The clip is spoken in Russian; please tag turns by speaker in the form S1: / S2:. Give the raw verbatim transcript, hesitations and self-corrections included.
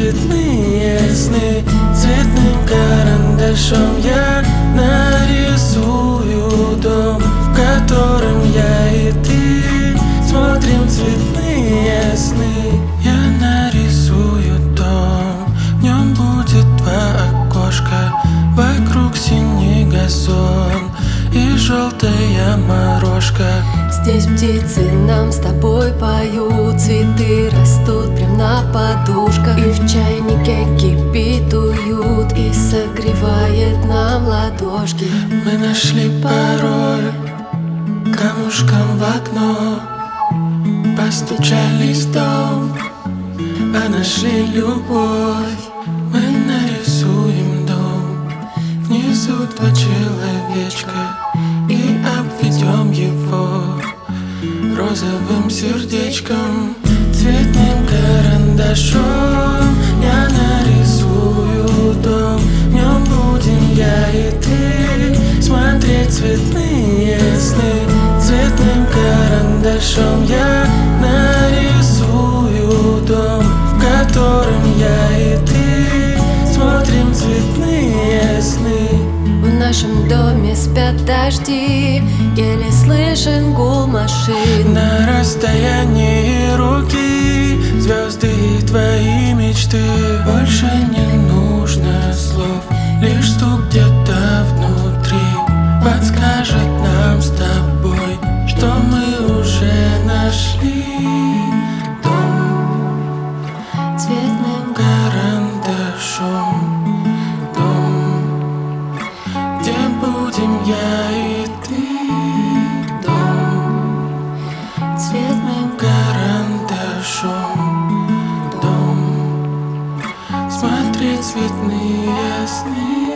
S1: цветные сны. Цветным карандашом я нарисую дом, в котором я и ты смотрим цветные сны. Я нарисую дом, в нем будет два окошка, вокруг синий газон и желтая морожка.
S2: Здесь птицы нам с тобой поют, цветы растут прям на подушках, и в чайнике кипит уют, и согревает нам ладошки.
S1: Мы нашли пароль камушком в окно, постучались в дом, а нашли любовь. Мы нарисуем дом, внизу два человечка, и обведем его розовым сердечком. Цветным карандашом я нарисую дом, в нем будем я и ты смотреть цветные сны. Цветным карандашом я нарисую дом, в котором я и ты смотрим цветные сны.
S2: В нашем доме спят дожди, еле слышен гул машин.
S1: На расстоянии руки звезды и твои мечты. Больше не нужно слов, лишь стук где-то внутри подскажет нам с тобой, что мы уже нашли дом.
S2: Цветным
S1: Карандашом дом, где будем я и ты. Дом
S2: цветным
S1: карандашом, дом, смотреть цветные сны.